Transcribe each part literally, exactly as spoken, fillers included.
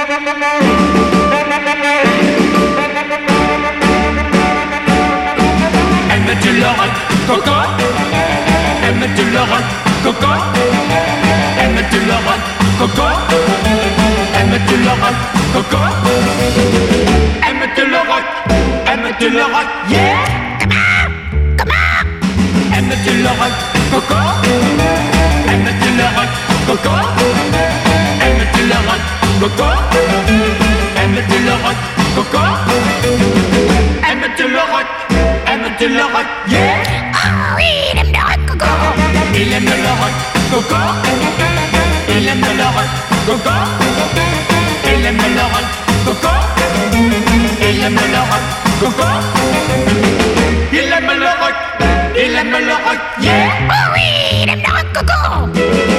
Aimes-tu le rock, Coco? Aimes-tu le rock, Coco? Aimes-tu le rock, Coco? Aimes-tu le rock, Coco? Aimes-tu le rock? Aimes-tu le rock? Yeah! Come on! Come on! Aimes-tu le rock, Coco? Aimes-tu le rock, Coco? Aimes-tu le rock, Coco? Aimes-tu le rock, Coco? Aimes-tu le rock? Aimes-tu le rock? Yeah! Oh oui, il aime le rock, Coco. Il aime le rock, Coco. Il aime le rock, Coco. Il aime le rock, Coco. Il aime le rock, Coco. Il aime le rock, il aime le rock, yeah! Oh oui, il aime le rock, Coco.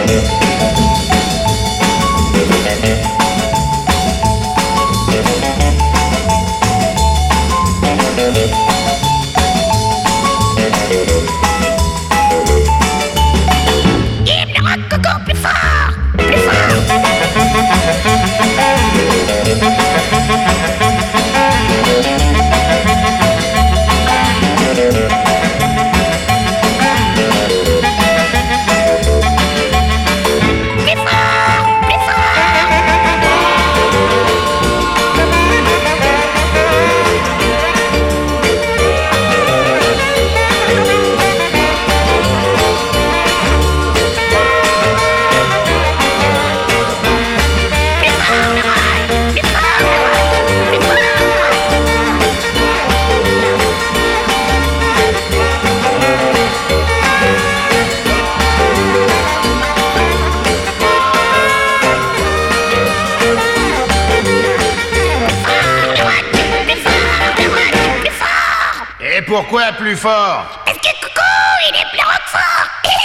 Il aime le rock, Coco, plus fort, plus fort. Et pourquoi plus fort? Parce que Coco, il aime le rock fort.